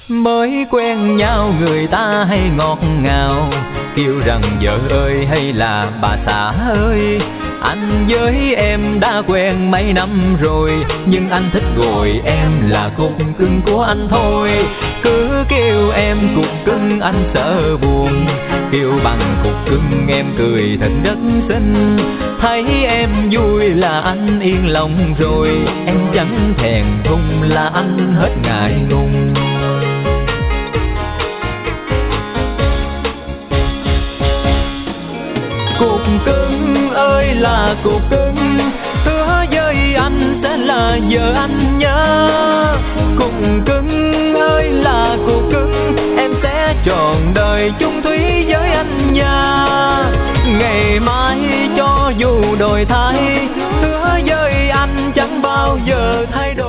Mới quen nhau người ta hay ngọt ngào, kêu rằng vợ ơi hay là bà xã ơi. Anh với em đã quen mấy năm rồi, nhưng anh thích gọi em là cục cưng của anh thôi. Cứ kêu em cục cưng anh sợ buồn, kêu bằng cục cưng em cười thật rất xinh. Thấy em vui là anh yên lòng rồi, em chẳng thèm thùng là anh hết ngại ngùng. Cục cưng ơi là cục cưng, hứa với anh sẽ là vợ anh nhớ. Cục cưng ơi là cục cưng, em sẽ trọn đời chung thủy với anh nha. Ngày mai cho dù đổi thay, hứa với anh chẳng bao giờ thay đổi.